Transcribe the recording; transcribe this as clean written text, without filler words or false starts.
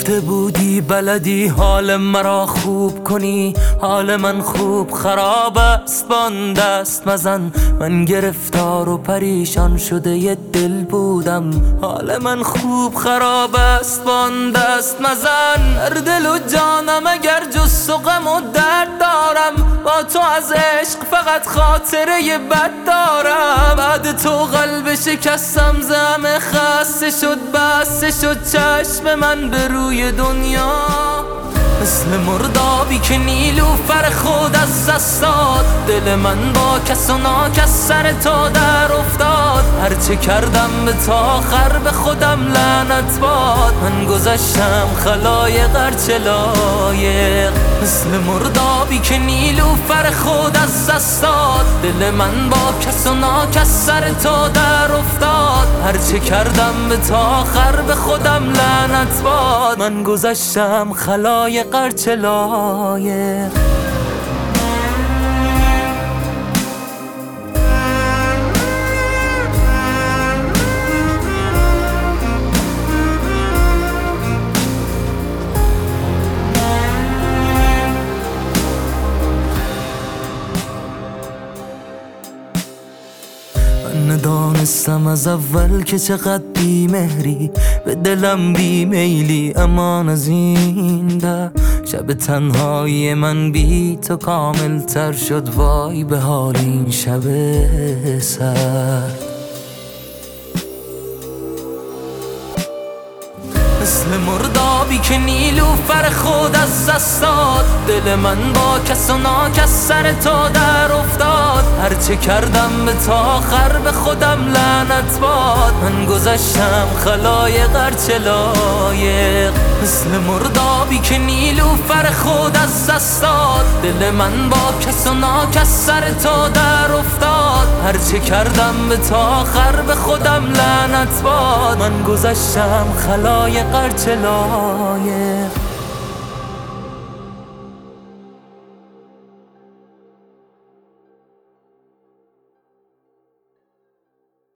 گفته بودی بلدی حال مرا خوب کنی، حال من خوب خراب است بان دست مزن. من گرفتار و پریشان شده یه دل بودم، حال من خوب خراب است بان دست مزن. هر دل و جانم اگر جز و غم و درد دارم، با تو از عشق فقط خاطره بد دارم. بعد تو قلب شکستم زم خسته شد بسته شد چشم من به روی دنیا. مثل مردابی که نیلوفر خود از دست داد، دل من با کس و ناکس سر تو در افتاد. هرچه کردم به تا آخر به خودم لعنت باد. من گذشتم خلایق هرچه لایق، مثل مردابی که نیلوفر خود از دست داد. دل من با کس و ناکس سر تو در افتاد. هرچه کردم به تا آخر به خودم لعنت باد. من گذشتم خلایق هرچه لایق. ندانستم از اول که چقدر بیمهری، به دلم بیمیلی. امان از این در شب تنهایی من بی تو کامل تر شد. وای به حال این شب سرد. مثل مردابی که نیلوفر خود از دست داد، دل من با کس و ناکس سر تو در افتاد. هرچه کردم به تا آخر به خودم لعنت باد. من گذشتم خلایق هرچه لایق، مثل مردابی که نیلوفر خود از دست داد. دل من با کس و ناکس سر تو در افتاد. هرچه کردم به تا آخر به خودم لعنت باد. من گذشتم خلایق هرچه لایق.